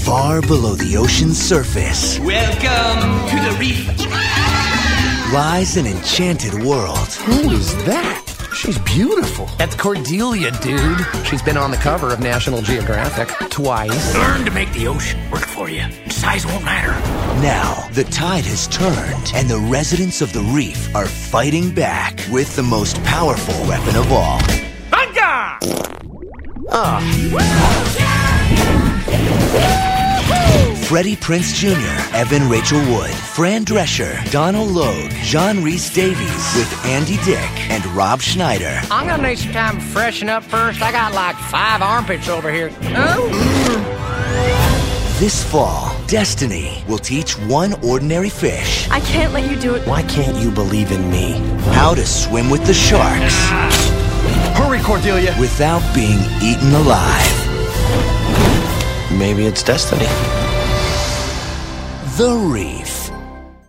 Far below the ocean's surface Welcome to the reef. lies an enchanted world. Who is that? She's beautiful. That's Cordelia, dude. She's been on the cover of National Geographic twice. Learn to make the ocean work for you. Size won't matter. Now, the tide has turned, and the residents of the reef are fighting back with the most powerful weapon of all. Freddie Prinze Jr., Evan Rachel Wood, Fran Drescher, Donald Logue, John Rhys Davies, with Andy Dick and Rob Schneider. I'm gonna need some time to freshen up first. I got like 5 armpits over here. Oh. This fall, Destiny will teach one ordinary fish I can't let you do it. Why can't you believe in me? how to swim with the sharks Hurry, Cordelia. without being eaten alive. Maybe it's destiny. The Reef.